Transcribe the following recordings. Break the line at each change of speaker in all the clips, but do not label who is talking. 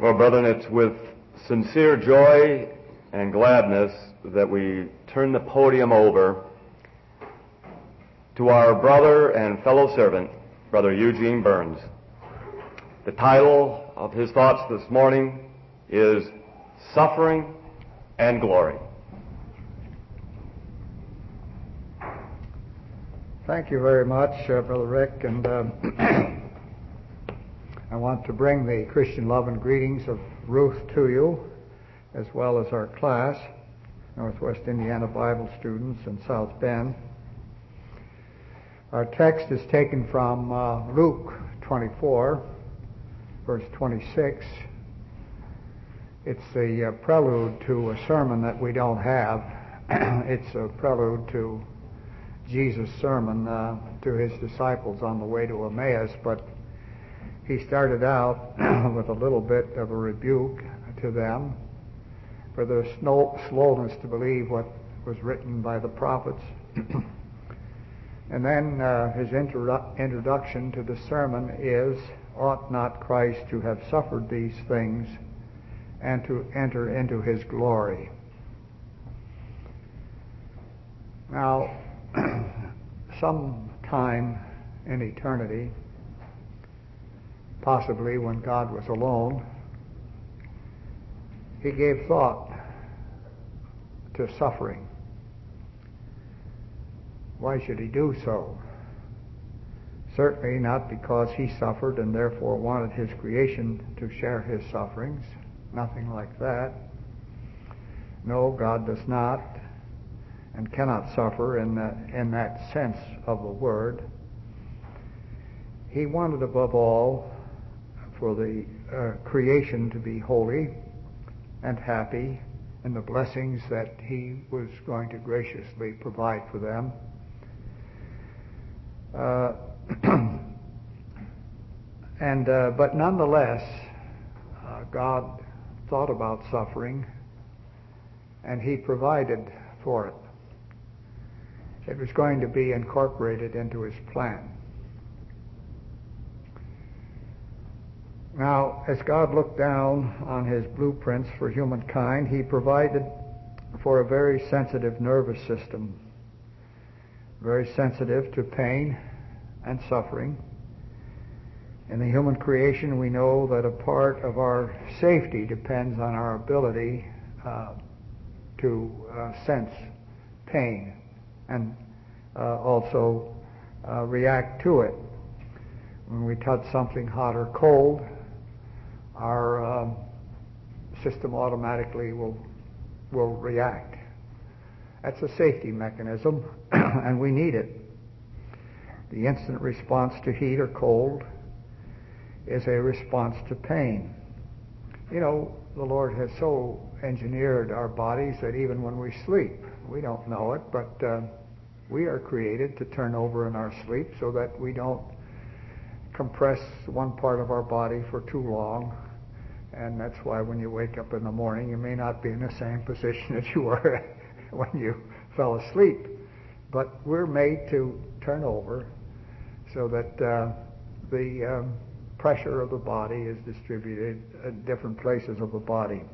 Well, brethren, it's with sincere joy and gladness that we turn the podium over to our brother and fellow servant, Brother Eugene Burns. The title of his thoughts this morning is Suffering and Glory.
Thank you very much, Brother Rick, and I want to bring the Christian love and greetings of Ruth to you, as well as our class, Northwest Indiana Bible students in South Bend. Our text is taken from Luke 24, verse 26. It's the prelude to a sermon that we don't have. It's a prelude to Jesus' sermon to his disciples on the way to Emmaus, but he started out with a little bit of a rebuke to them for their slowness to believe what was written by the prophets. And then his introduction to the sermon is, ought not Christ to have suffered these things and to enter into his glory? Now, sometime in eternity, possibly when God was alone, he gave thought to suffering. Why should he do so? Certainly not because he suffered and therefore wanted his creation to share his sufferings. Nothing like that. No, God does not and cannot suffer in that sense of the word. He wanted above all for the creation to be holy and happy in the blessings that he was going to graciously provide for them. But nonetheless, God thought about suffering, and he provided for it. It was going to be incorporated into his plan. Now, as God looked down on his blueprints for humankind, he provided for a very sensitive nervous system, very sensitive to pain and suffering. In the human creation, we know that a part of our safety depends on our ability to sense pain and also react to it. When we touch something hot or cold, our system automatically will react. That's a safety mechanism, and we need it. The instant response to heat or cold is a response to pain. You know, the Lord has so engineered our bodies that even when we sleep, we don't know it, but we are created to turn over in our sleep so that we don't compress one part of our body for too long. And that's why when you wake up in the morning, you may not be in the same position as you were when you fell asleep. But we're made to turn over so that the pressure of the body is distributed at different places of the body.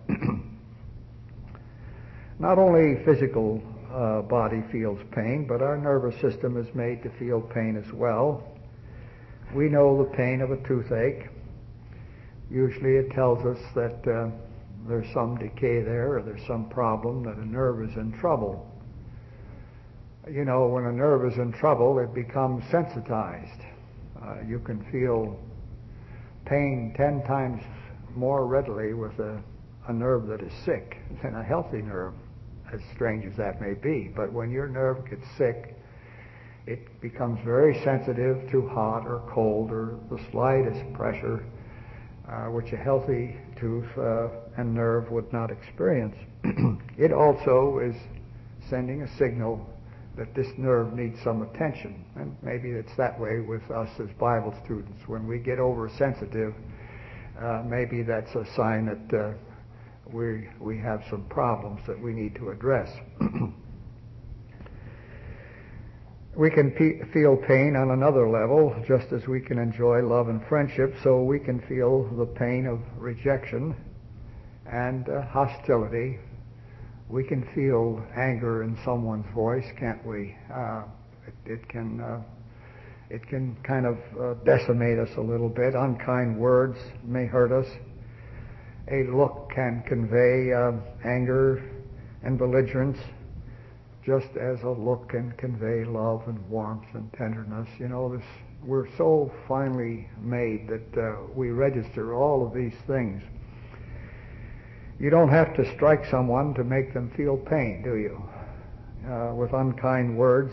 Not only physical body feels pain, but our nervous system is made to feel pain as well. We know the pain of a toothache. Usually it tells us that there's some decay there, or there's some problem, that a nerve is in trouble. You know, when a nerve is in trouble, it becomes sensitized. You can feel pain 10 times more readily with a nerve that is sick than a healthy nerve, as strange as that may be. But when your nerve gets sick, it becomes very sensitive to hot or cold or the slightest pressure, which a healthy tooth and nerve would not experience. It also is sending a signal that this nerve needs some attention. And maybe it's that way with us as Bible students. When we get oversensitive, maybe that's a sign that we have some problems that we need to address. We can feel pain on another level, just as we can enjoy love and friendship, so we can feel the pain of rejection and hostility. We can feel anger in someone's voice, can't we? It can kind of decimate us a little bit. Unkind words may hurt us. A look can convey anger and belligerence, just as a look can convey love and warmth and tenderness. You know, we're so finely made that we register all of these things. You don't have to strike someone to make them feel pain, do you? With unkind words,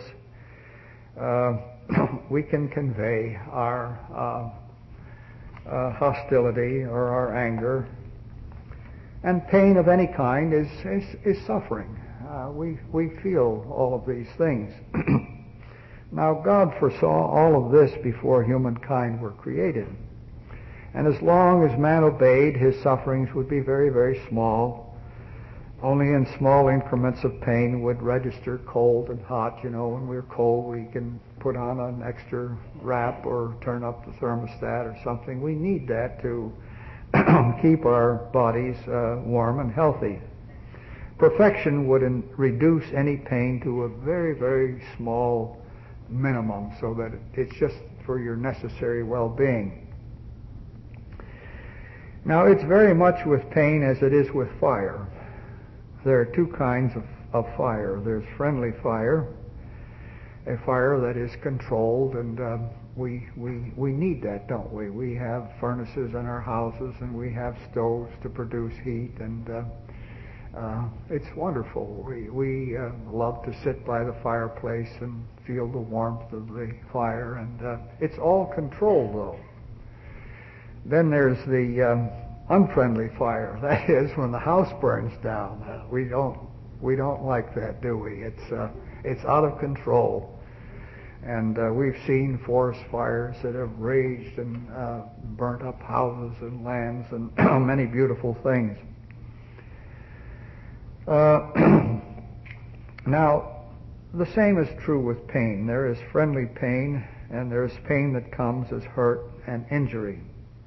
we can convey our hostility or our anger. And pain of any kind is suffering. We feel all of these things. Now, God foresaw all of this before humankind were created. And as long as man obeyed, his sufferings would be very, very small. Only in small increments of pain would register cold and hot. You know, when we're cold, we can put on an extra wrap or turn up the thermostat or something. We need that to keep our bodies warm and healthy. Perfection would reduce any pain to a very, very small minimum, so that it's just for your necessary well-being. Now, it's very much with pain as it is with fire. There are two kinds of fire. There's friendly fire, a fire that is controlled, and we need that, don't we? We have furnaces in our houses, and we have stoves to produce heat, and it's wonderful. We love to sit by the fireplace and feel the warmth of the fire, and it's all controlled, though. Then there's the unfriendly fire. That is when the house burns down. We don't like that, do we? It's out of control. And we've seen forest fires that have raged and burnt up houses and lands and many beautiful things. Now, the same is true with pain. There is friendly pain, and there is pain that comes as hurt and injury.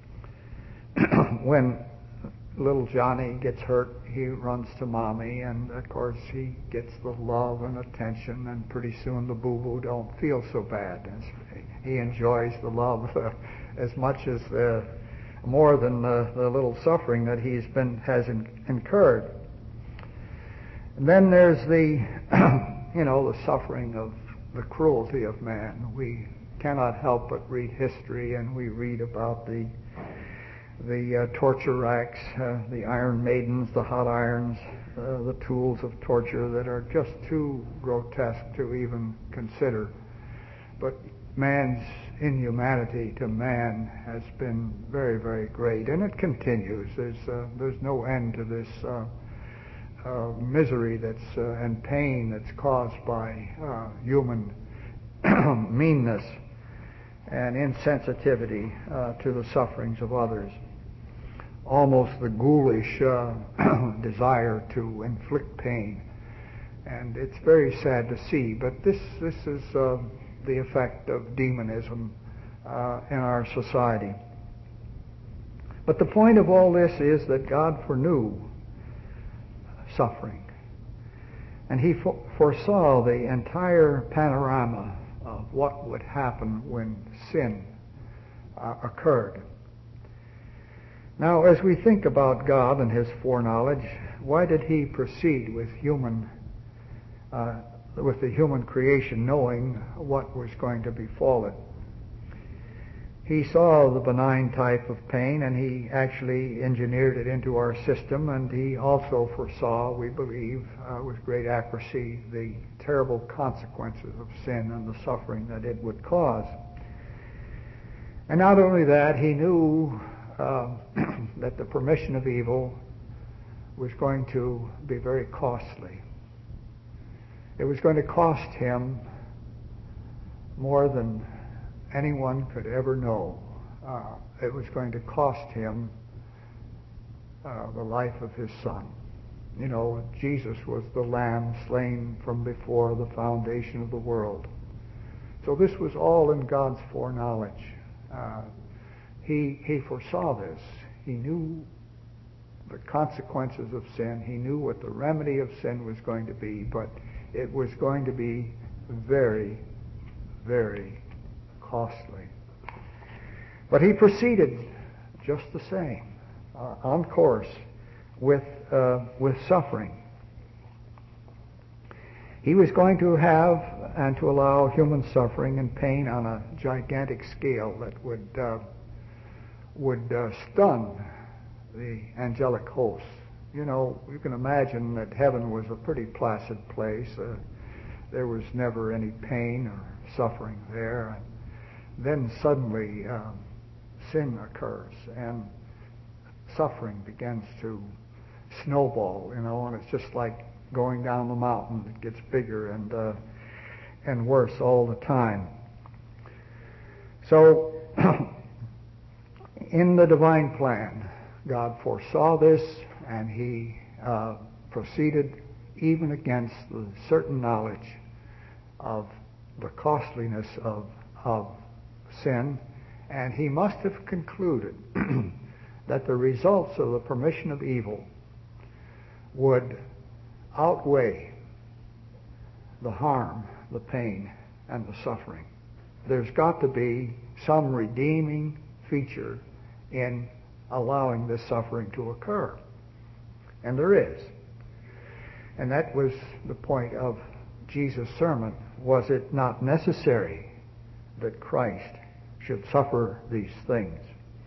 When little Johnny gets hurt, he runs to Mommy, and of course he gets the love and attention, and pretty soon the boo-boo don't feel so bad. He enjoys the love as much as more than the little suffering that has incurred. And then there's the the suffering of the cruelty of man. We cannot help but read history, and we read about the torture racks, the Iron Maidens, the hot irons, the tools of torture that are just too grotesque to even consider. But man's inhumanity to man has been very, very great, and it continues. There's no end to this misery and pain that's caused by human meanness and insensitivity to the sufferings of others. Almost the ghoulish desire to inflict pain. And it's very sad to see, but this is the effect of demonism in our society. But the point of all this is that God foreknew suffering. And he foresaw the entire panorama of what would happen when sin occurred. Now, as we think about God and his foreknowledge, why did he proceed with the human creation, knowing what was going to befall it? He saw the benign type of pain, and he actually engineered it into our system, and he also foresaw, we believe, with great accuracy, the terrible consequences of sin and the suffering that it would cause. And not only that, he knew that the permission of evil was going to be very costly. It was going to cost him more than anyone could ever know. It was going to cost him the life of his son. You know, Jesus was the lamb slain from before the foundation of the world. So this was all in God's foreknowledge. He foresaw this. He knew the consequences of sin. He knew what the remedy of sin was going to be, but it was going to be very, very costly. But he proceeded just the same, on course with suffering. He was going to have and to allow human suffering and pain on a gigantic scale that would stun the angelic hosts. You know, you can imagine that heaven was a pretty placid place. There was never any pain or suffering there. And then suddenly sin occurs and suffering begins to snowball, you know, and it's just like going down the mountain. It gets bigger and worse all the time. So, in the divine plan, God foresaw this, and he proceeded even against the certain knowledge of the costliness of sin, and he must have concluded that the results of the permission of evil would outweigh the harm, the pain, and the suffering. There's got to be some redeeming feature in allowing this suffering to occur. And there is. And that was the point of Jesus' sermon. Was it not necessary that Christ should suffer these things?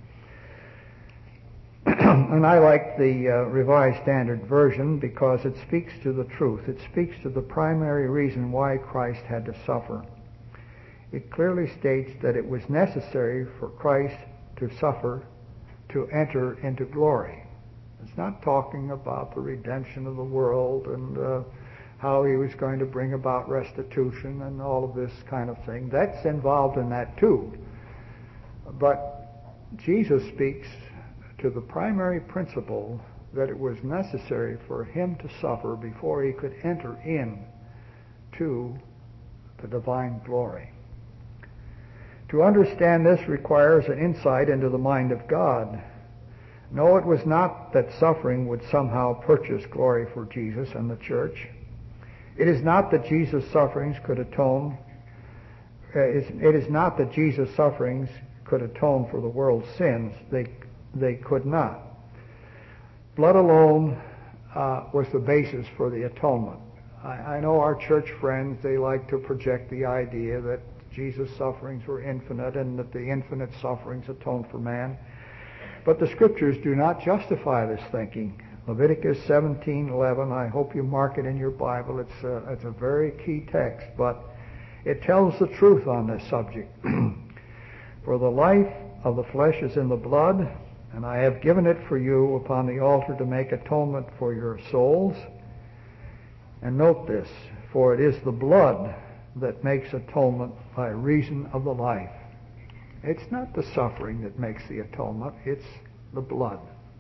And I like the Revised Standard Version because it speaks to the truth. It speaks to the primary reason why Christ had to suffer. It clearly states that it was necessary for Christ to suffer to enter into glory. It's not talking about the redemption of the world and how he was going to bring about restitution and all of this kind of thing. That's involved in that too. But Jesus speaks to the primary principle that it was necessary for him to suffer before he could enter in to the divine glory. To understand this requires an insight into the mind of God. No, it was not that suffering would somehow purchase glory for Jesus and the church. It is not that Jesus' sufferings could atone. It is not that Jesus' sufferings could atone for the world's sins. They could not. Blood alone was the basis for the atonement. I know our church friends, they like to project the idea that Jesus' sufferings were infinite and that the infinite sufferings atone for man. But the Scriptures do not justify this thinking. Leviticus 17:11, I hope you mark it in your Bible. It's a very key text, but it tells the truth on this subject. For the life of the flesh is in the blood, and I have given it for you upon the altar to make atonement for your souls. And note this, for it is the blood that makes atonement by reason of the life. It's not the suffering that makes the atonement, it's the blood.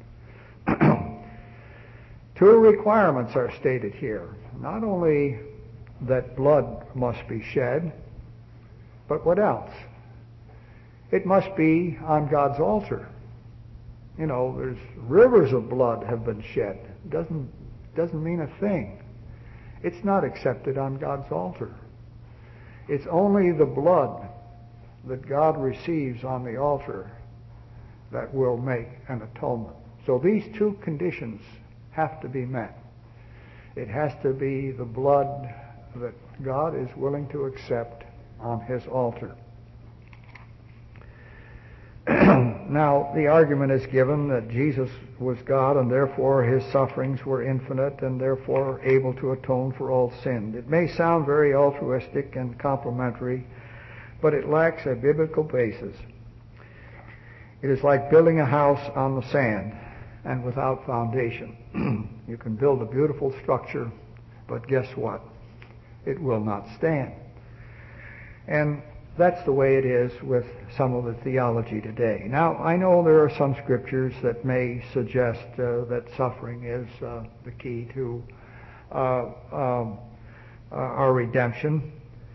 Two requirements are stated here. Not only that blood must be shed, but what else? It must be on God's altar. You know, there's rivers of blood have been shed. It doesn't mean a thing. It's not accepted on God's altar. It's only the blood that God receives on the altar that will make an atonement. So these two conditions have to be met. It has to be the blood that God is willing to accept on his altar. Now, the argument is given that Jesus was God and therefore his sufferings were infinite and therefore able to atone for all sin. It may sound very altruistic and complimentary, but it lacks a biblical basis. It is like building a house on the sand and without foundation. You can build a beautiful structure, but guess what? It will not stand. And that's the way it is with some of the theology today. Now, I know there are some scriptures that may suggest that suffering is the key to our redemption.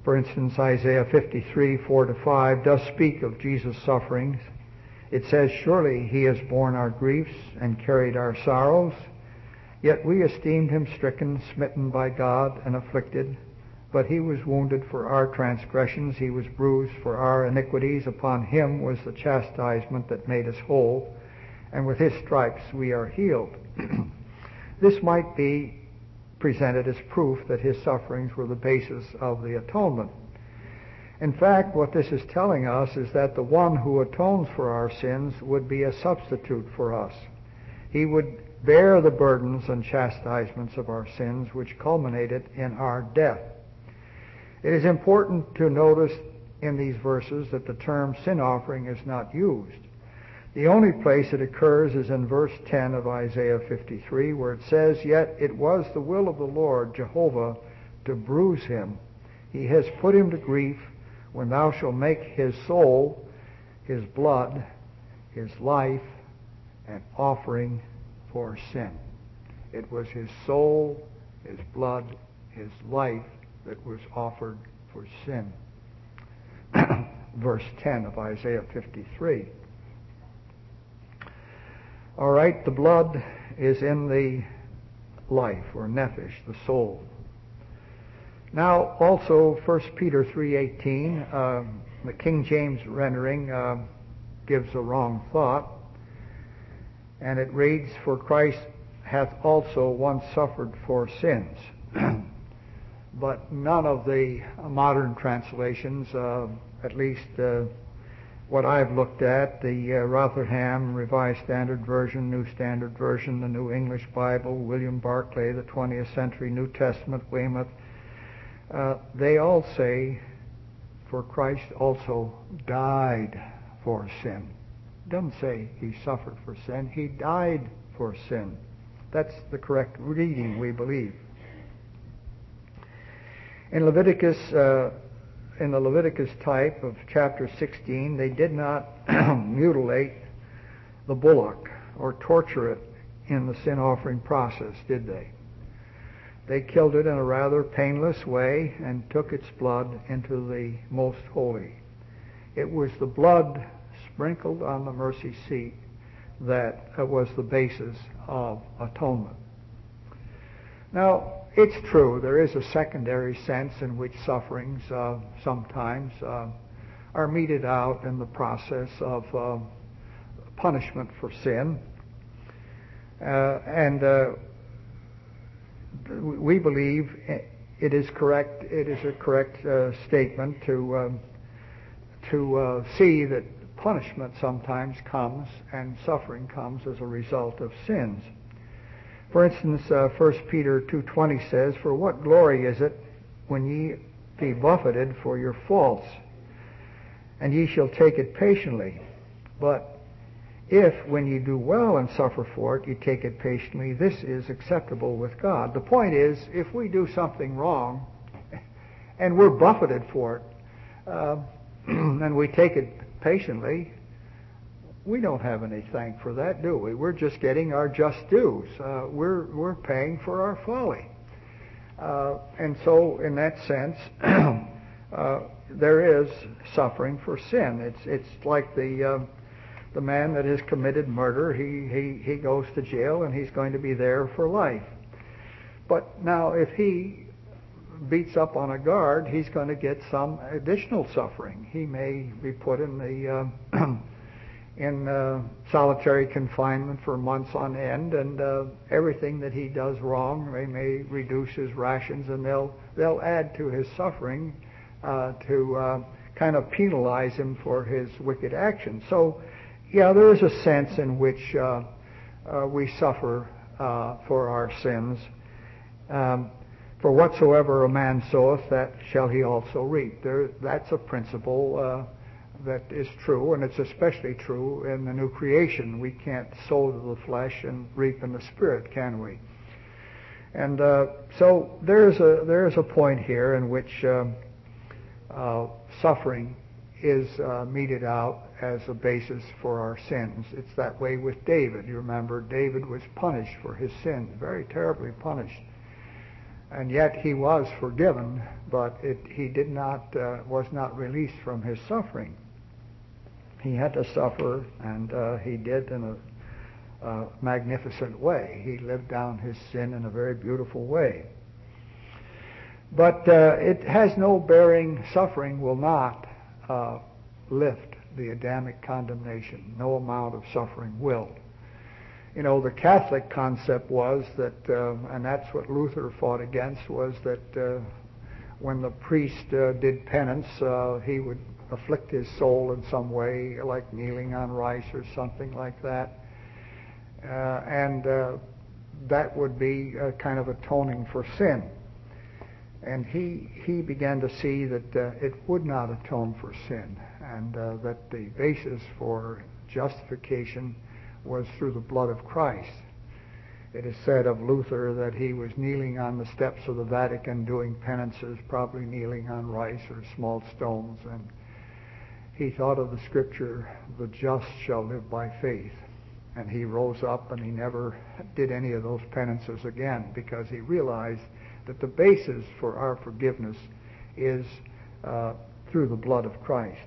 For instance, Isaiah 53, 4-5 does speak of Jesus' sufferings. It says, "Surely he has borne our griefs and carried our sorrows, yet we esteemed him stricken, smitten by God, and afflicted. But he was wounded for our transgressions, he was bruised for our iniquities. Upon him was the chastisement that made us whole, and with his stripes we are healed." This might be presented as proof that his sufferings were the basis of the atonement. In fact, what this is telling us is that the one who atones for our sins would be a substitute for us. He would bear the burdens and chastisements of our sins, which culminated in our death. It is important to notice in these verses that the term sin offering is not used. The only place it occurs is in verse 10 of Isaiah 53, where it says, "Yet it was the will of the Lord Jehovah to bruise him. He has put him to grief. When thou shalt make his soul, his blood, his life, an offering for sin." It was his soul, his blood, his life that was offered for sin. Verse 10 of Isaiah 53. All right, the blood is in the life, or nephesh, the soul. Now, also, 1 Peter 3:18, the King James rendering gives a wrong thought, and it reads, "For Christ hath also once suffered for sins." But none of the modern translations, at least what I've looked at, the Rotherham Revised Standard Version, New Standard Version, the New English Bible, William Barclay, the 20th Century New Testament, Weymouth, they all say, "For Christ also died for sin." It doesn't say he suffered for sin. He died for sin. That's the correct reading, we believe. In Leviticus, in the Leviticus type of chapter 16, they did not mutilate the bullock or torture it in the sin offering process, did they? They killed it in a rather painless way and took its blood into the most holy. It was the blood sprinkled on the mercy seat that was the basis of atonement. Now, it's true, there is a secondary sense in which sufferings sometimes are meted out in the process of punishment for sin. And we believe it is correct. It is a correct statement to see that punishment sometimes comes and suffering comes as a result of sins. For instance, 1 Peter 2:20 says, "For what glory is it when ye be buffeted for your faults? And ye shall take it patiently. But if, when ye do well and suffer for it, ye take it patiently, this is acceptable with God." The point is, if we do something wrong and we're buffeted for it, and we take it patiently, we don't have any thank for that, do we? We're just getting our just dues. We're paying for our folly. And so, in that sense, there is suffering for sin. It's like the man that has committed murder. He goes to jail and he's going to be there for life. But now, if he beats up on a guard, he's going to get some additional suffering. He may be put in the solitary confinement for months on end, and everything that he does wrong, they may reduce his rations, and they'll add to his suffering to kind of penalize him for his wicked actions. So, yeah, there is a sense in which we suffer for our sins. For whatsoever a man soweth, that shall he also reap. That's a principle that is true, and it's especially true in the new creation. We can't sow to the flesh and reap in the spirit, can we? And so there is a point here in which suffering is meted out as a basis for our sins. It's that way with David. You remember, David was punished for his sins, very terribly punished. And yet he was forgiven, but he was not released from his suffering. He had to suffer, and he did in a magnificent way. He lived down his sin in a very beautiful way. But it has no bearing. Suffering will not lift the Adamic condemnation. No amount of suffering will. You know, the Catholic concept was that, and that's what Luther fought against, was that when the priest did penance, he would afflict his soul in some way, like kneeling on rice or something like that. And that would be kind of atoning for sin. And he began to see that it would not atone for sin, and that the basis for justification was through the blood of Christ. It is said of Luther that he was kneeling on the steps of the Vatican doing penances, probably kneeling on rice or small stones, and he thought of the scripture, the just shall live by faith. And he rose up and he never did any of those penances again, because he realized that the basis for our forgiveness is through the blood of Christ.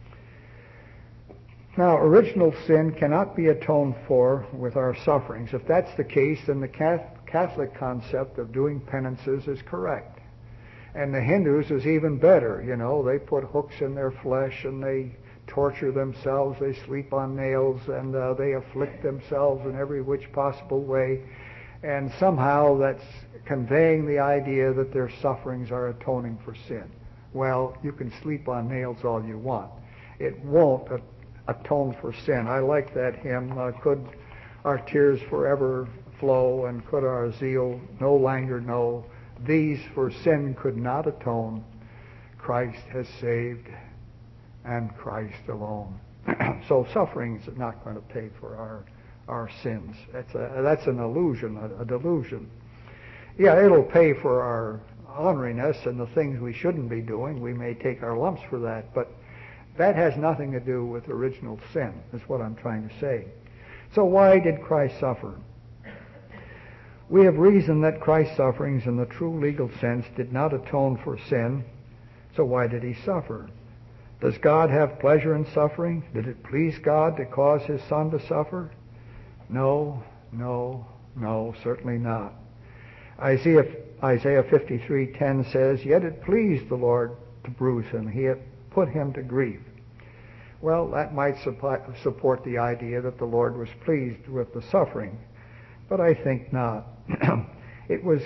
Now, original sin cannot be atoned for with our sufferings. If that's the case, then the Catholic concept of doing penances is correct. And the Hindus is even better. You know, they put hooks in their flesh and they torture themselves, they sleep on nails, and they afflict themselves in every which possible way. And somehow that's conveying the idea that their sufferings are atoning for sin. Well, you can sleep on nails all you want. It won't atone for sin. I like that hymn, could our tears forever flow, and could our zeal no longer know, these for sin could not atone. Christ has saved, and Christ alone. So suffering is not going to pay for our sins. That's an illusion, a delusion. Yeah, it'll pay for our orneriness and the things we shouldn't be doing. We may take our lumps for that, but that has nothing to do with original sin, is what I'm trying to say. So why did Christ suffer? We have reasoned that Christ's sufferings in the true legal sense did not atone for sin, so why did he suffer? Does God have pleasure in suffering? Did it please God to cause his Son to suffer? No, certainly not. Isaiah 53:10 says, yet it pleased the Lord to bruise him. He had put him to grief. Well, that might support the idea that the Lord was pleased with the suffering, but I think not. It was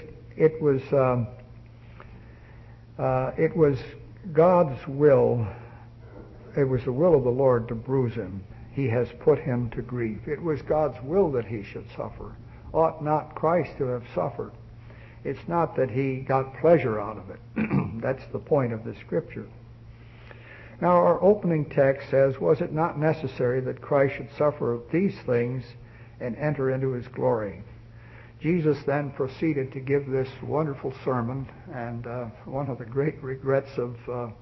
God's will. It was the will of the Lord to bruise him. He has put him to grief. It was God's will that he should suffer. Ought not Christ to have suffered? It's not that he got pleasure out of it. That's the point of the scripture. Now, our opening text says, was it not necessary that Christ should suffer these things and enter into his glory? Jesus then proceeded to give this wonderful sermon, and one of the great regrets of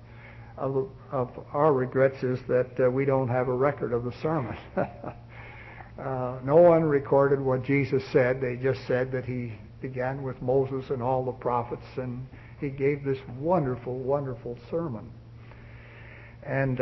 our regrets is that we don't have a record of the sermon. No one recorded what Jesus said. They just said that he began with Moses and all the prophets, and he gave this wonderful, wonderful sermon. And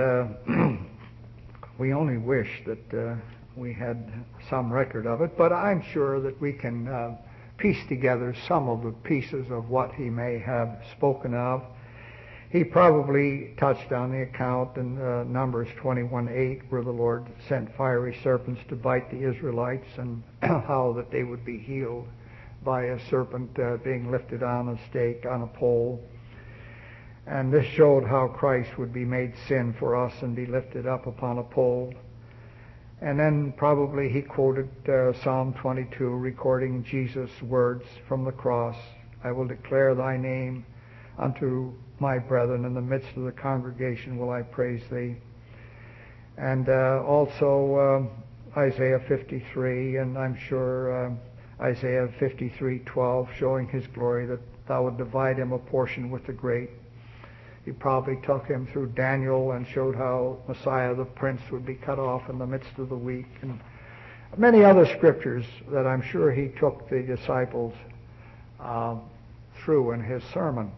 we only wish that we had some record of it, but I'm sure that we can piece together some of the pieces of what he may have spoken of. He probably touched on the account in Numbers 21:8, where the Lord sent fiery serpents to bite the Israelites, and how that they would be healed by a serpent being lifted on a stake, on a pole. And this showed how Christ would be made sin for us and be lifted up upon a pole. And then probably he quoted Psalm 22, recording Jesus' words from the cross, I will declare thy name unto my brethren, in the midst of the congregation will I praise thee. And also Isaiah 53, and I'm sure Isaiah 53:12, showing his glory, that thou would divide him a portion with the great. He probably took him through Daniel and showed how Messiah the Prince would be cut off in the midst of the week, and many other scriptures that I'm sure he took the disciples through in his sermon.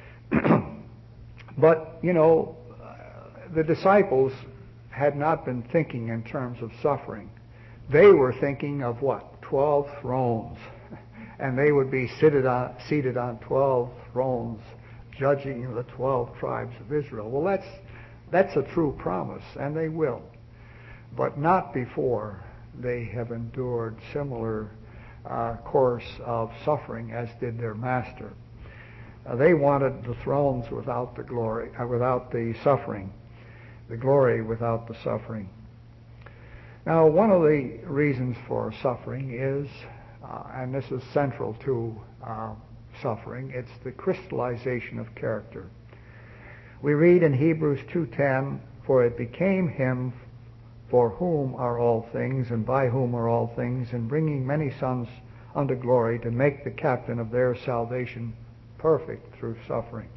But, the disciples had not been thinking in terms of suffering. They were thinking of what? 12 thrones. And they would be seated on 12 thrones, judging the 12 tribes of Israel. Well, that's a true promise, and they will. But not before they have endured similar course of suffering as did their master. They wanted the thrones without the glory, without the suffering, the glory without the suffering. Now, one of the reasons for suffering is, and this is central to suffering, it's the crystallization of character. We read in Hebrews 2:10, "For it became him for whom are all things, and by whom are all things, and bringing many sons unto glory, to make the captain of their salvation perfect through suffering."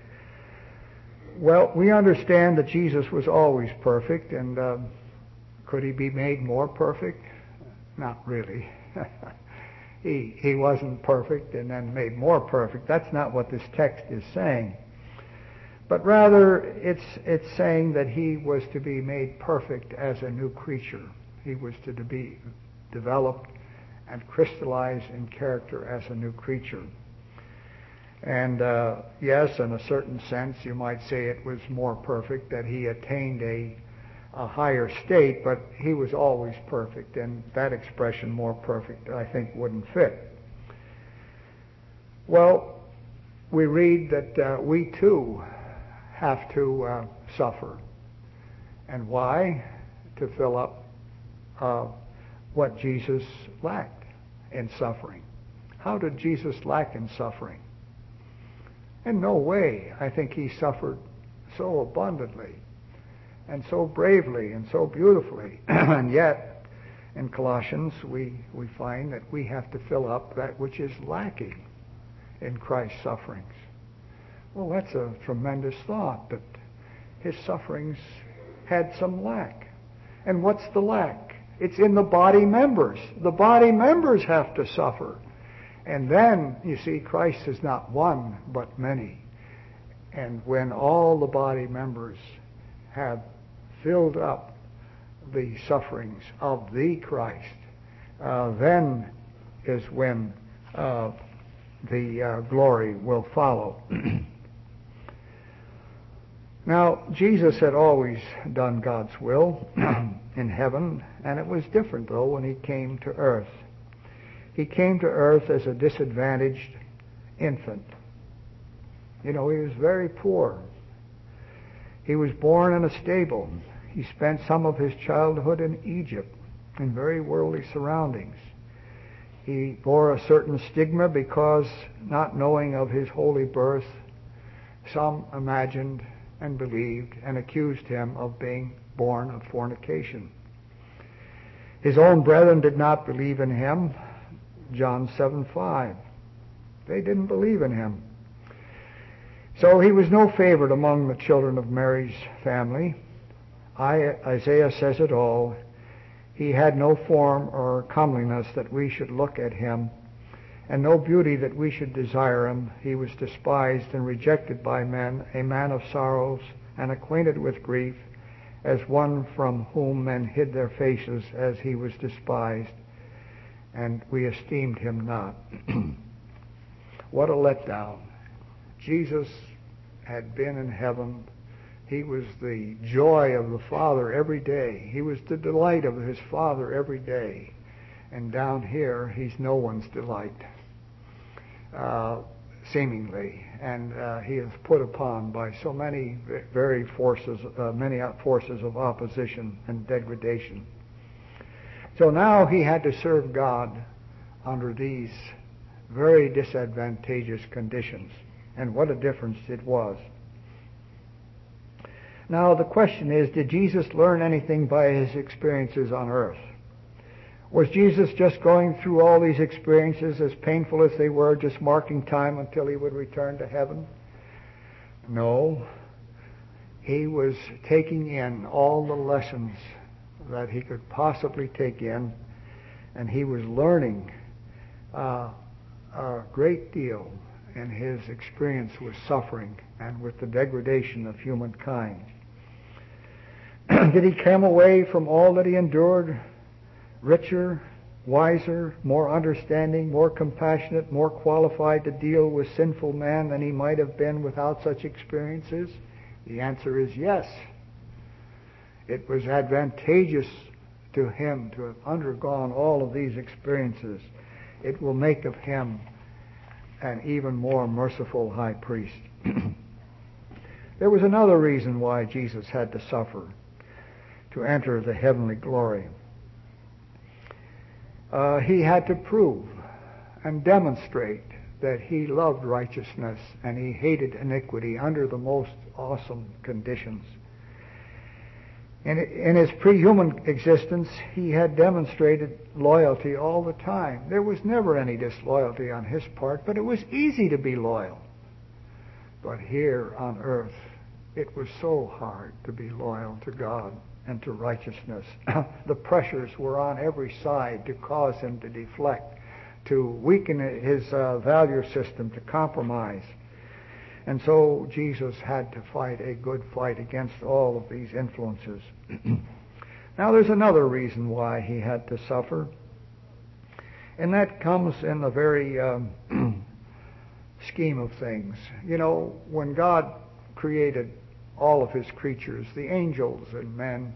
Well, we understand that Jesus was always perfect, and could he be made more perfect? Not really. He wasn't perfect and then made more perfect. That's not what this text is saying. But rather, it's saying that he was to be made perfect as a new creature. He was to be developed and crystallized in character as a new creature. And yes, in a certain sense, you might say it was more perfect, that he attained a higher state, but he was always perfect, and that expression, more perfect, I think wouldn't fit. Well, we read that we too have to suffer. And why? To fill up what Jesus lacked in suffering. How did Jesus lack in suffering? In no way. I think he suffered so abundantly and so bravely and so beautifully. And yet, in Colossians, we find that we have to fill up that which is lacking in Christ's sufferings. Well, that's a tremendous thought, that his sufferings had some lack. And what's the lack? It's in the body members. The body members have to suffer. And then, you see, Christ is not one, but many. And when all the body members have filled up the sufferings of the Christ, then is when the glory will follow. Now, Jesus had always done God's will in heaven, and it was different, though, when he came to earth. He came to earth as a disadvantaged infant. He was very poor. He was born in a stable. He spent some of his childhood in Egypt, in very worldly surroundings. He bore a certain stigma because, not knowing of his holy birth, some imagined and believed and accused him of being born of fornication. His own brethren did not believe in him. John 7:5. They didn't believe in him. So he was no favorite among the children of Mary's family. Isaiah says it all. He had no form or comeliness that we should look at him, and no beauty that we should desire him. He was despised and rejected by men, a man of sorrows and acquainted with grief, as one from whom men hid their faces, as he was despised, and we esteemed him not. What a letdown. Jesus had been in heaven. He was the joy of the Father every day. He was the delight of his Father every day. And down here, he's no one's delight, seemingly. And he is put upon by so many many forces of opposition and degradation. So now he had to serve God under these very disadvantageous conditions. And what a difference it was. Now the question is, did Jesus learn anything by his experiences on earth? Was Jesus just going through all these experiences, as painful as they were, just marking time until he would return to heaven? No. He was taking in all the lessons that he could possibly take in, and he was learning a great deal in his experience with suffering and with the degradation of humankind. Did he come away from all that he endured richer, wiser, more understanding, more compassionate, more qualified to deal with sinful man than he might have been without such experiences? The answer is yes. It was advantageous to him to have undergone all of these experiences. It will make of him an even more merciful high priest. There was another reason why Jesus had to suffer to enter the heavenly glory. He had to prove and demonstrate that he loved righteousness and he hated iniquity under the most awesome conditions. In his pre-human existence, he had demonstrated loyalty all the time. There was never any disloyalty on his part, but it was easy to be loyal. But here on earth, it was so hard to be loyal to God and to righteousness. The pressures were on every side to cause him to deflect, to weaken his value system, to compromise. And so Jesus had to fight a good fight against all of these influences. Now there's another reason why he had to suffer, and that comes in the very scheme of things. You know, when God created all of his creatures, the angels and men,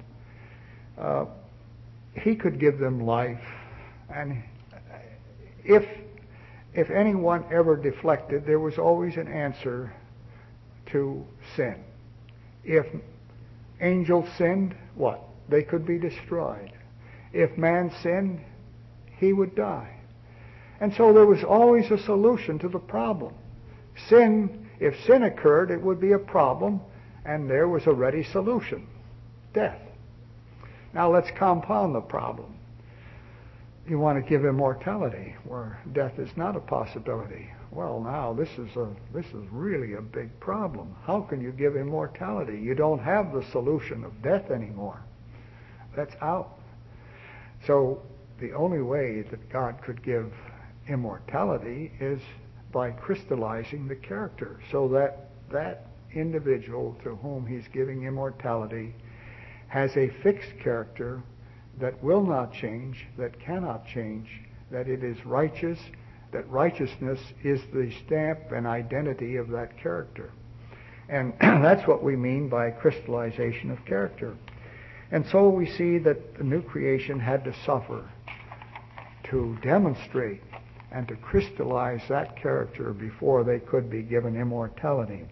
he could give them life, and if anyone ever deflected, there was always an answer to sin. If angels sinned, what? They could be destroyed. If man sinned, he would die. And so there was always a solution to the problem. If sin occurred, it would be a problem, and there was a ready solution: death. Now let's compound the problem. You want to give immortality where death is not a possibility. Well, now this is really a big problem. How can you give immortality? You don't have the solution of death anymore. That's out. So the only way that God could give immortality is by crystallizing the character, so that that individual to whom he's giving immortality has a fixed character that will not change, that cannot change, that it is righteous, that righteousness is the stamp and identity of that character. And that's what we mean by crystallization of character. And so we see that the new creation had to suffer to demonstrate and to crystallize that character before they could be given immortality.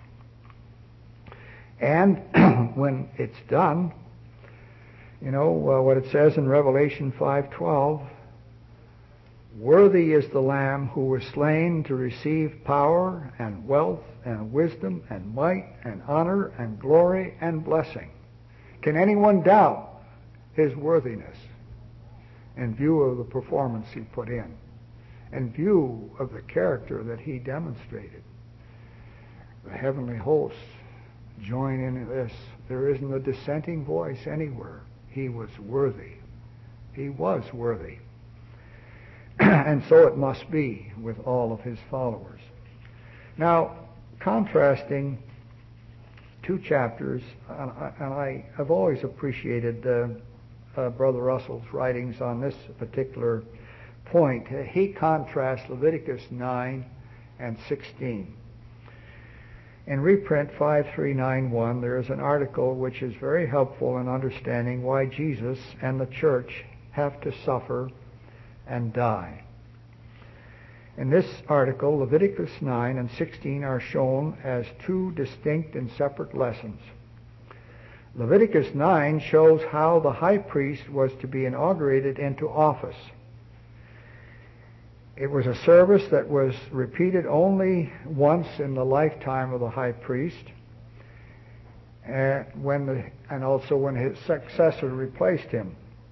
And when it's done, you know what it says in Revelation 5:12, "Worthy is the Lamb who was slain to receive power and wealth and wisdom and might and honor and glory and blessing." Can anyone doubt his worthiness in view of the performance he put in view of the character that he demonstrated? The heavenly hosts join in this. There isn't a dissenting voice anywhere. He was worthy. He was worthy. And so it must be with all of his followers. Now, contrasting two chapters, and I have always appreciated Brother Russell's writings on this particular point. He contrasts Leviticus 9 and 16. In reprint 5391, there is an article which is very helpful in understanding why Jesus and the church have to suffer and die. In this article, Leviticus 9 and 16 are shown as two distinct and separate lessons. Leviticus 9 shows how the high priest was to be inaugurated into office. It was a service that was repeated only once in the lifetime of the high priest, and also when his successor replaced him.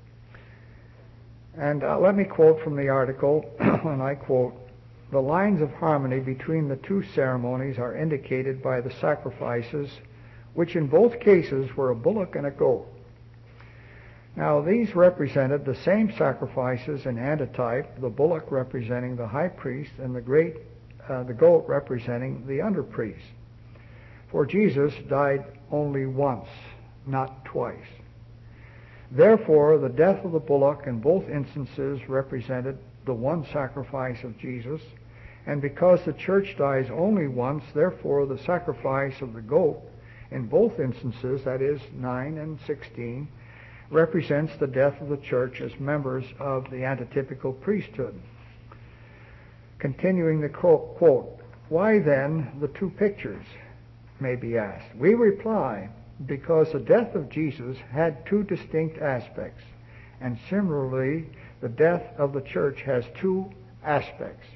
And let me quote from the article, and I quote, "The lines of harmony between the two ceremonies are indicated by the sacrifices, which in both cases were a bullock and a goat. Now these represented the same sacrifices in antitype, the bullock representing the high priest and the great the goat representing the underpriest. For Jesus died only once, not twice. Therefore, the death of the bullock in both instances represented the one sacrifice of Jesus, and because the church dies only once, therefore the sacrifice of the goat in both instances, that is 9 and 16, represents the death of the church as members of the antitypical priesthood. Continuing the quote, why then the two pictures, may be asked. We reply, because the death of Jesus had two distinct aspects, and similarly, the death of the church has two aspects.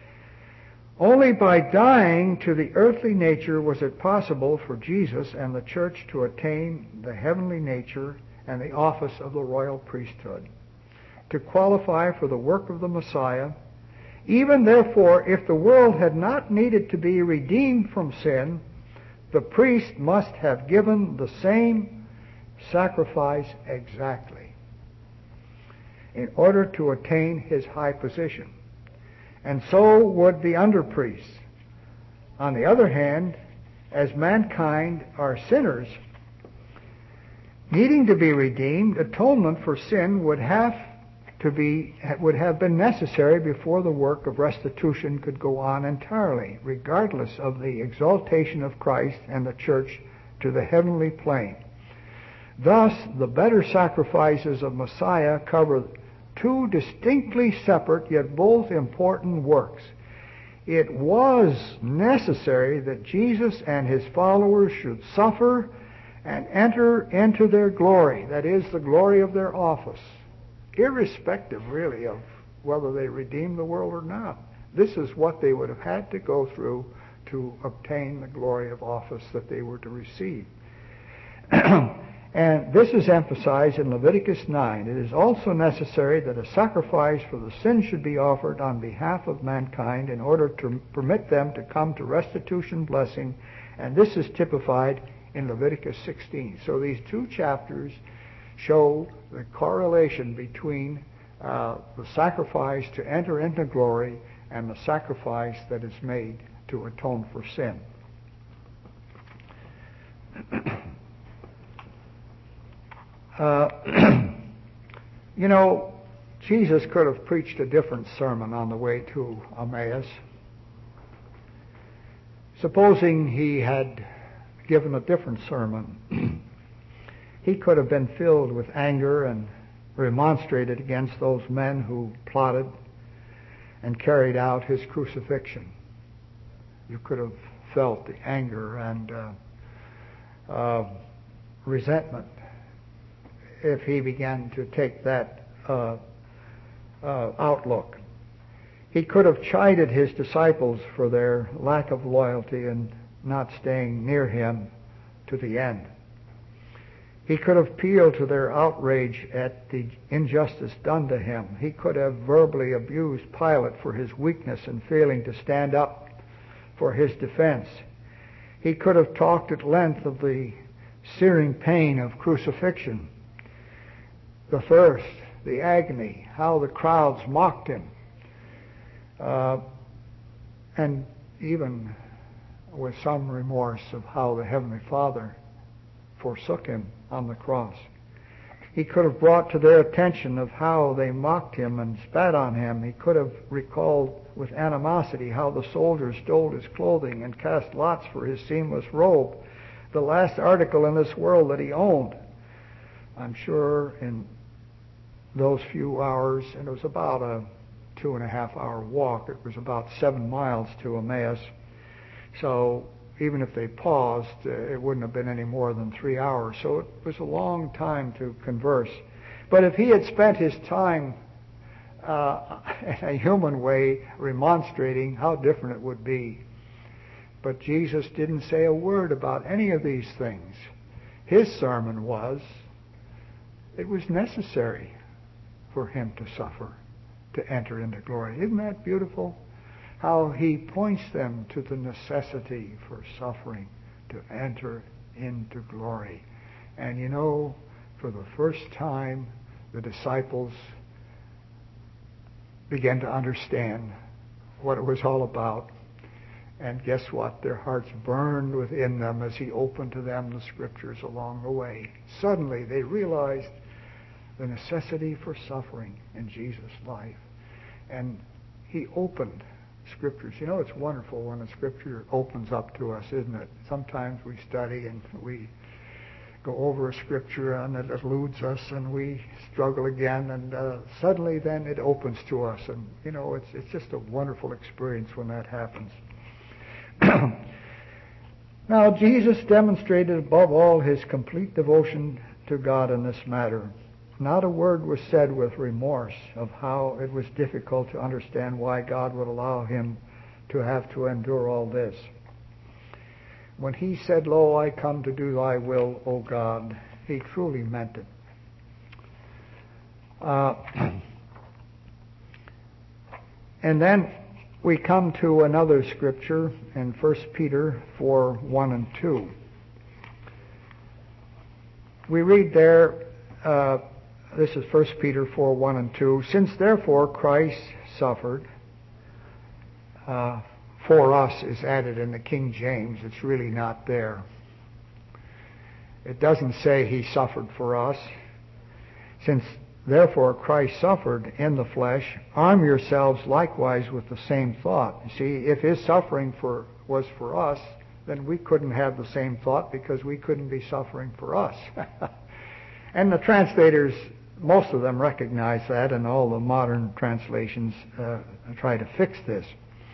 Only by dying to the earthly nature was it possible for Jesus and the church to attain the heavenly nature and the office of the royal priesthood, to qualify for the work of the Messiah. Even therefore, if the world had not needed to be redeemed from sin, the priest must have given the same sacrifice exactly in order to attain his high position. And so would the underpriests. On the other hand, as mankind are sinners, needing to be redeemed, atonement for sin would have been necessary before the work of restitution could go on entirely, regardless of the exaltation of Christ and the church to the heavenly plane. Thus, the better sacrifices of Messiah cover two distinctly separate yet both important works. It was necessary that Jesus and his followers should suffer and enter into their glory, that is, the glory of their office, irrespective really of whether they redeemed the world or not. This is what they would have had to go through to obtain the glory of office that they were to receive. And this is emphasized in Leviticus 9. It is also necessary that a sacrifice for the sin should be offered on behalf of mankind in order to permit them to come to restitution blessing, and this is typified in Leviticus 16. So these two chapters show the correlation between the sacrifice to enter into glory and the sacrifice that is made to atone for sin. You know, Jesus could have preached a different sermon on the way to Emmaus. Supposing he had given a different sermon, he could have been filled with anger and remonstrated against those men who plotted and carried out his crucifixion. You could have felt the anger and resentment if he began to take that outlook. He could have chided his disciples for their lack of loyalty and not staying near him to the end. He could have appealed to their outrage at the injustice done to him. He could have verbally abused Pilate for his weakness in failing to stand up for his defense. He could have talked at length of the searing pain of crucifixion, the thirst, the agony, how the crowds mocked him, and even with some remorse of how the Heavenly Father forsook him on the cross. He could have brought to their attention of how they mocked him and spat on him. He could have recalled with animosity how the soldiers stole his clothing and cast lots for his seamless robe, the last article in this world that he owned. I'm sure in those few hours, and it was about a 2.5-hour walk. It was about 7 miles to Emmaus. So even if they paused, it wouldn't have been any more than 3 hours. So it was a long time to converse. But if he had spent his time in a human way remonstrating, how different it would be. But Jesus didn't say a word about any of these things. His sermon was, it was necessary for him to suffer, to enter into glory. Isn't that beautiful? How he points them to the necessity for suffering to enter into glory. And you know, for the first time, the disciples began to understand what it was all about. And guess what? Their hearts burned within them as he opened to them the Scriptures along the way. Suddenly they realized the necessity for suffering in Jesus' life. And he opened Scriptures. You know, it's wonderful when the Scripture opens up to us, isn't it? Sometimes we study and we go over a Scripture and it eludes us and we struggle again, and suddenly then it opens to us. And, you know, it's just a wonderful experience when that happens. Now, Jesus demonstrated above all his complete devotion to God in this matter. Not a word was said with remorse of how it was difficult to understand why God would allow him to have to endure all this. When he said, "Lo, I come to do thy will, O God," he truly meant it. And then we come to another scripture in 1 Peter 4:1 and 2. We read there, this is 1 Peter 4:1 and 2, "Since therefore Christ suffered," "for us" is added in the King James. It's really not there. It doesn't say he suffered for us. "Since therefore Christ suffered in the flesh, arm yourselves likewise with the same thought." You see, if his suffering was for us, then we couldn't have the same thought because we couldn't be suffering for us. And the translators, most of them recognize that, and all the modern translations try to fix this.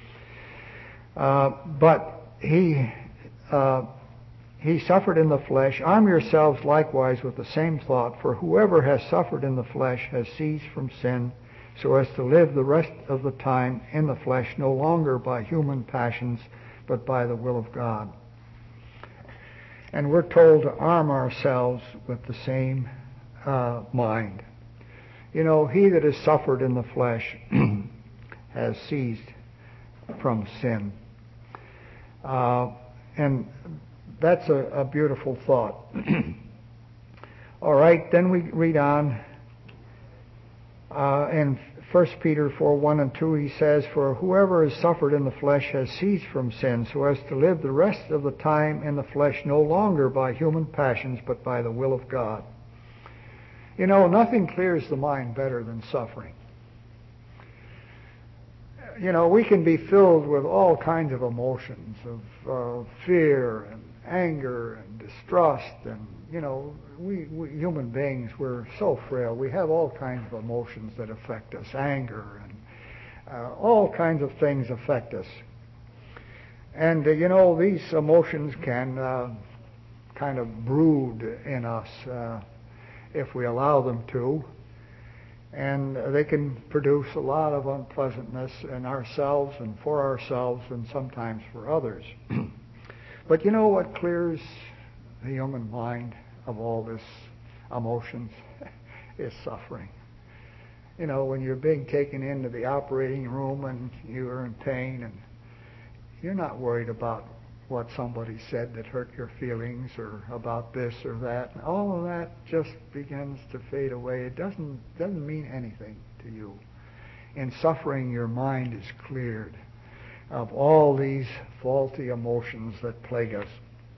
But he suffered in the flesh. "Arm yourselves likewise with the same thought, for whoever has suffered in the flesh has ceased from sin, so as to live the rest of the time in the flesh, no longer by human passions, but by the will of God." And we're told to arm ourselves with the same mind. You know, he that has suffered in the flesh has ceased from sin. And that's a beautiful thought. All right, then we read on. In 1 Peter 4:1 and 2, he says, "For whoever has suffered in the flesh has ceased from sin, so as to live the rest of the time in the flesh, no longer by human passions, but by the will of God." You know, nothing clears the mind better than suffering. You know, we can be filled with all kinds of emotions of fear and anger and distrust, and, you know, we human beings, we're so frail. We have all kinds of emotions that affect us, anger, and all kinds of things affect us. And, you know, these emotions can kind of brood in us if we allow them to. And they can produce a lot of unpleasantness in ourselves and for ourselves and sometimes for others. But you know what clears the human mind of all this emotions is suffering. You know, when you're being taken into the operating room and you're in pain, and you're not worried about what somebody said that hurt your feelings or about this or that. All of that just begins to fade away. It doesn't mean anything to you. In suffering, your mind is cleared of all these faulty emotions that plague us.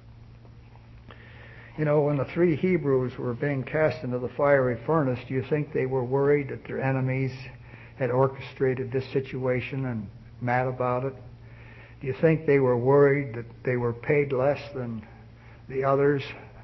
You know, when the 3 Hebrews were being cast into the fiery furnace, do you think they were worried that their enemies had orchestrated this situation and mad about it? Do you think they were worried that they were paid less than the others?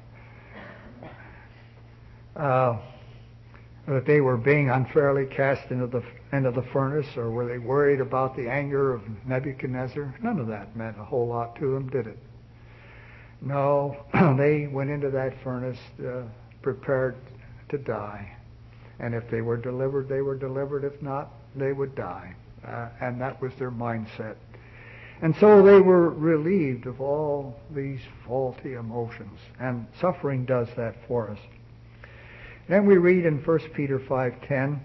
That they were being unfairly cast into the furnace? Or were they worried about the anger of Nebuchadnezzar? None of that meant a whole lot to them, did it? No, they went into that furnace prepared to die. And if they were delivered, they were delivered. If not, they would die. And that was their mindset. And so they were relieved of all these faulty emotions. And suffering does that for us. Then we read in 1 Peter 5:10,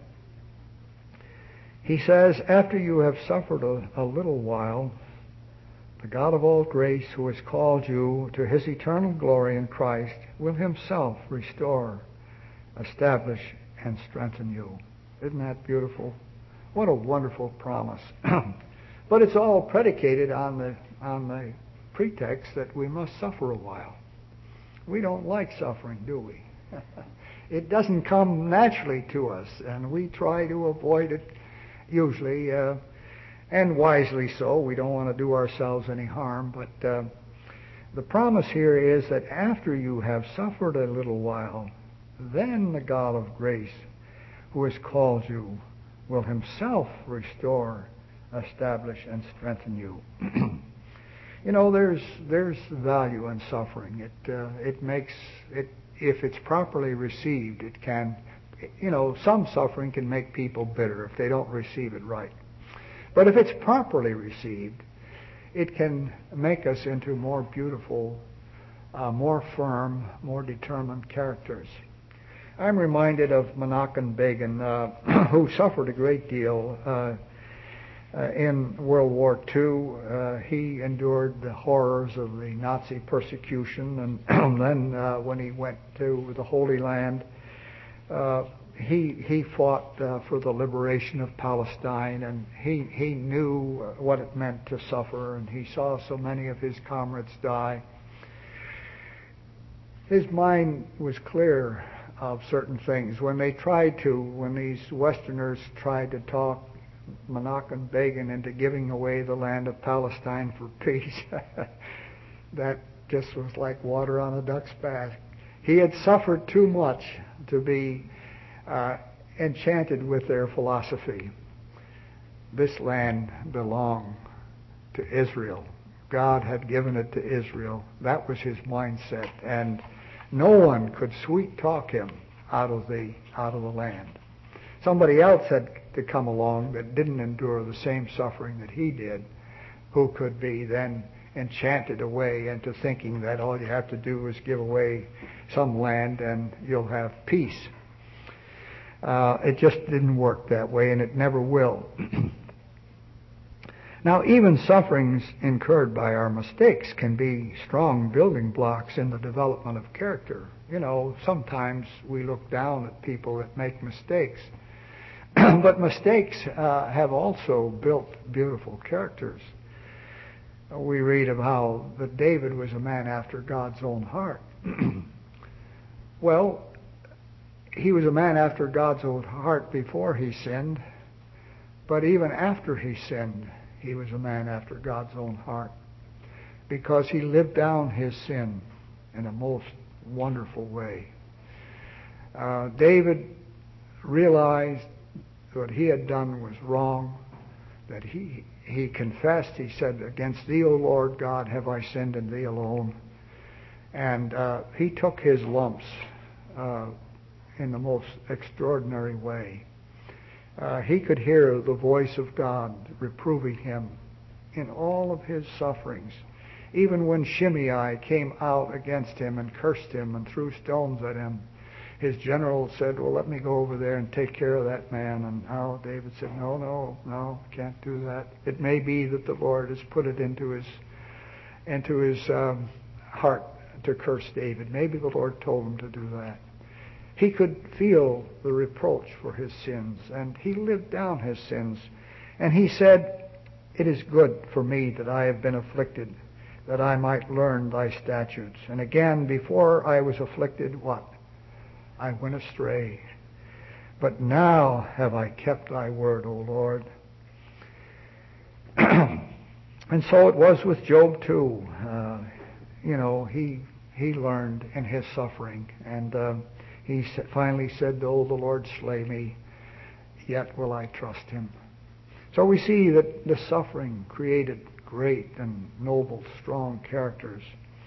he says, "After you have suffered a little while, the God of all grace, who has called you to his eternal glory in Christ, will himself restore, establish, and strengthen you." Isn't that beautiful? What a wonderful promise. But it's all predicated on the pretext that we must suffer a while. We don't like suffering, do we? It doesn't come naturally to us, and we try to avoid it usually, and wisely so. We don't want to do ourselves any harm, but the promise here is that after you have suffered a little while, then the God of grace, who has called you, will himself restore, establish, and strengthen you. You know, there's value in suffering. It makes it, if it's properly received, it can, you know, some suffering can make people bitter if they don't receive it right. But if it's properly received, it can make us into more beautiful, more firm, more determined characters. I'm reminded of Menachem Begin, who suffered a great deal in World War II. He endured the horrors of the Nazi persecution, and then when he went to the Holy Land, he fought for the liberation of Palestine, and he knew what it meant to suffer, and he saw so many of his comrades die. His mind was clear of certain things. When these Westerners tried to talk Menachem Begin into giving away the land of Palestine for peace, that just was like water on a duck's back. He had suffered too much to be enchanted with their philosophy. This land belonged to Israel. God had given it to Israel. That was his mindset, and no one could sweet talk him out of the land. Somebody else had to come along that didn't endure the same suffering that he did, who could be then enchanted away into thinking that all you have to do is give away some land and you'll have peace. It just didn't work that way, and it never will. Now, even sufferings incurred by our mistakes can be strong building blocks in the development of character. You know, sometimes we look down at people that make mistakes, but mistakes have also built beautiful characters. We read of how that David was a man after God's own heart. Well, he was a man after God's own heart before he sinned, but even after he sinned, he was a man after God's own heart, because he lived down his sin in a most wonderful way. David realized what he had done was wrong, that he confessed. He said, "Against thee, O Lord God, have I sinned, and thee alone." And he took his lumps in the most extraordinary way. He could hear the voice of God reproving him in all of his sufferings. Even when Shimei came out against him and cursed him and threw stones at him, his general said, "Well, let me go over there and take care of that man." And David said, No, can't do that. It may be that the Lord has put it into his heart to curse David. Maybe the Lord told him to do that. He could feel the reproach for his sins, and he lived down his sins. And he said, "It is good for me that I have been afflicted, that I might learn thy statutes." And again, before I was afflicted, what? I went astray. But now have I kept thy word, O Lord. And so it was with Job too. He learned in his suffering, and he finally said, "Though the Lord slay me, yet will I trust him." So we see that the suffering created great and noble, strong characters.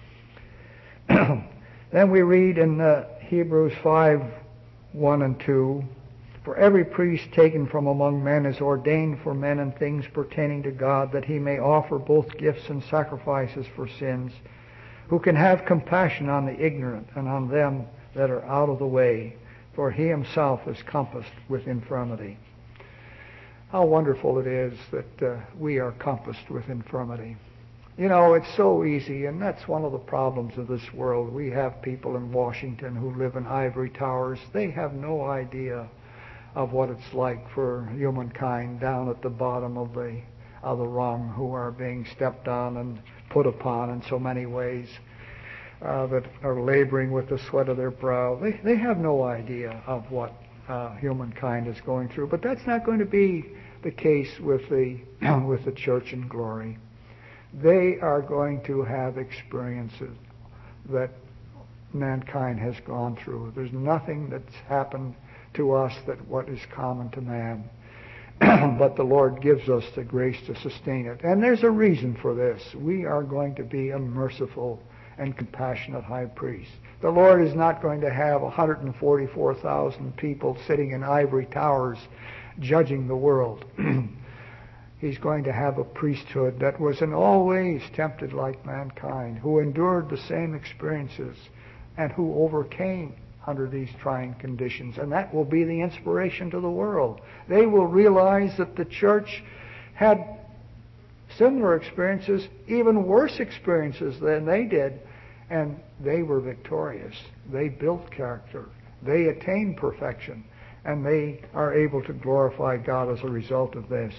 Then we read in Hebrews 5:1 and 2, "For every priest taken from among men is ordained for men and things pertaining to God, that he may offer both gifts and sacrifices for sins, who can have compassion on the ignorant and on them that are out of the way, for he himself is compassed with infirmity." How wonderful it is that we are compassed with infirmity. You know, it's so easy, and that's one of the problems of this world. We have people in Washington who live in ivory towers. They have no idea of what it's like for humankind down at the bottom of of the wrong, who are being stepped on and put upon in so many ways, that are laboring with the sweat of their brow. They have no idea of what humankind is going through. But that's not going to be the case with the with the church in glory. They are going to have experiences that mankind has gone through. There's nothing that's happened to us that what is common to man. But the Lord gives us the grace to sustain it. And there's a reason for this. We are going to be a merciful and compassionate high priest. The Lord is not going to have 144,000 people sitting in ivory towers judging the world. He's going to have a priesthood that was in all ways tempted like mankind, who endured the same experiences and who overcame under these trying conditions. And that will be the inspiration to the world. They will realize that the church had similar experiences, even worse experiences than they did, and they were victorious. They built character. They attained perfection, and they are able to glorify God as a result of this.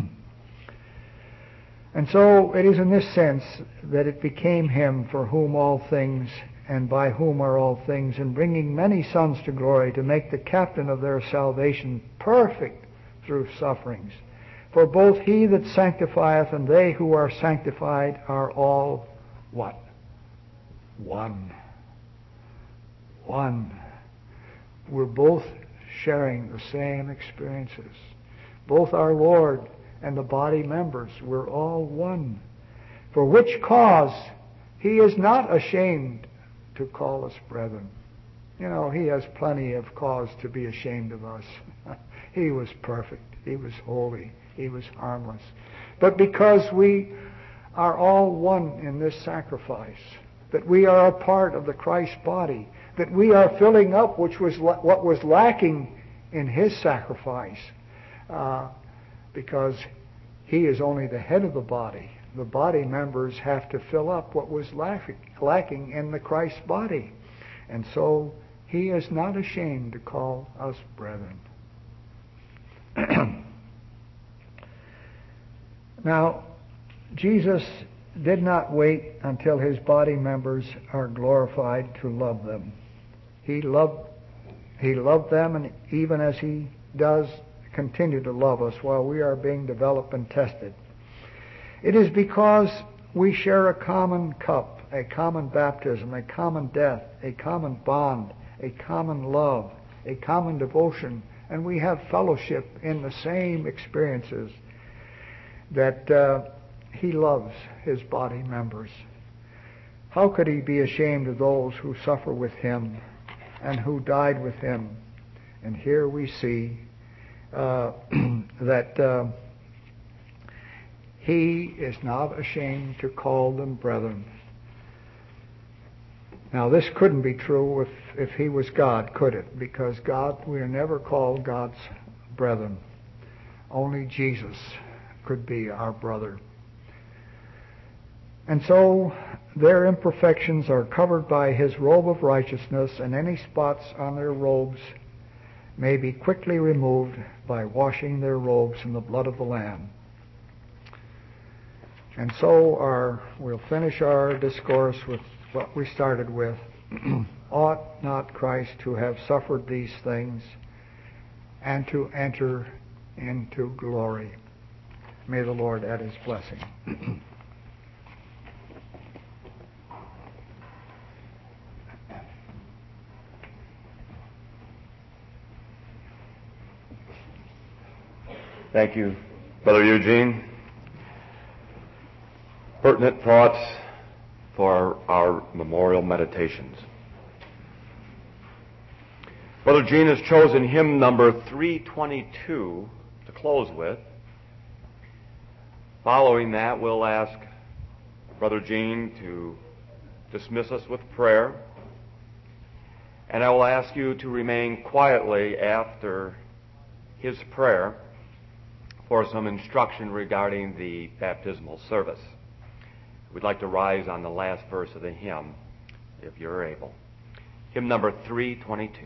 And so it is in this sense that it became him for whom all things and by whom are all things, in bringing many sons to glory, to make the captain of their salvation perfect through sufferings. For both he that sanctifieth and they who are sanctified are all what? One. One. We're both sharing the same experiences. Both our Lord and the body members, we're all one. For which cause he is not ashamed to call us brethren. You know, he has plenty of cause to be ashamed of us. He was perfect. He was holy. He was harmless. But because we are all one in this sacrifice, that we are a part of the Christ body, that we are filling up what was lacking in his sacrifice, because he is only the head of the body. The body members have to fill up what was lacking in the Christ body. And so he is not ashamed to call us brethren. Now, Jesus did not wait until his body members are glorified to love them. He loved them, and even as he does continue to love us while we are being developed and tested. It is because we share a common cup, a common baptism, a common death, a common bond, a common love, a common devotion, and we have fellowship in the same experiences that he loves his body members. How could he be ashamed of those who suffer with him and who died with him? And here we see that he is not ashamed to call them brethren. Now, this couldn't be true if he was God, could it? Because God, we are never called God's brethren. Only Jesus could be our brother. And so their imperfections are covered by his robe of righteousness, and any spots on their robes may be quickly removed by washing their robes in the blood of the Lamb. And so we'll finish our discourse with what we started with. Ought not Christ to have suffered these things and to enter into glory? May the Lord add his blessing.
Thank you, Brother Eugene. Pertinent thoughts for our memorial meditations. Brother Gene has chosen hymn number 322 to close with. Following that, we'll ask Brother Gene to dismiss us with prayer. And I will ask you to remain quietly after his prayer for some instruction regarding the baptismal service. We'd like to rise on the last verse of the hymn, if you're able. Hymn number 322.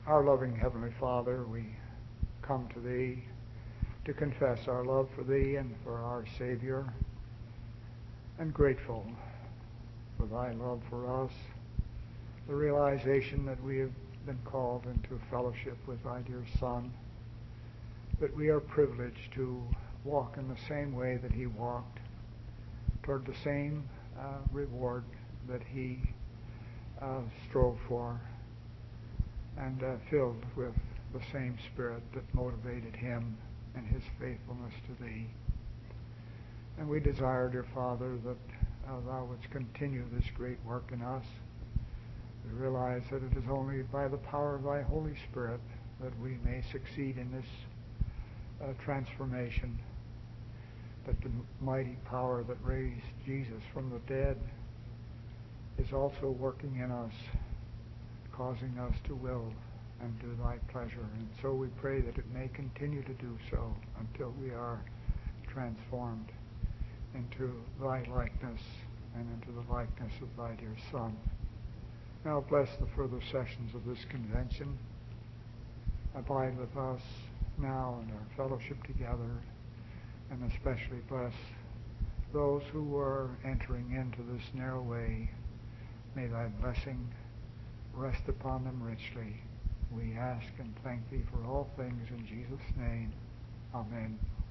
Our loving Heavenly Father, we come to Thee to confess our love for Thee and for our Savior, and grateful for Thy love for us, the realization that we have been called into fellowship with Thy dear Son, that we are privileged to walk in the same way that He walked, toward the same reward that He strove for, and filled with the same Spirit that motivated Him in His faithfulness to Thee. And we desire, dear Father, that Thou wouldst continue this great work in us. We realize that it is only by the power of Thy Holy Spirit that we may succeed in this transformation, that the mighty power that raised Jesus from the dead is also working in us, causing us to will and do Thy pleasure. And so we pray that it may continue to do so until we are transformed into Thy likeness and into the likeness of Thy dear Son. Now bless the further sessions of this convention. Abide with us now in our fellowship together, and especially bless those who are entering into this narrow way. May Thy blessing rest upon them richly. We ask and thank Thee for all things in Jesus' name. Amen.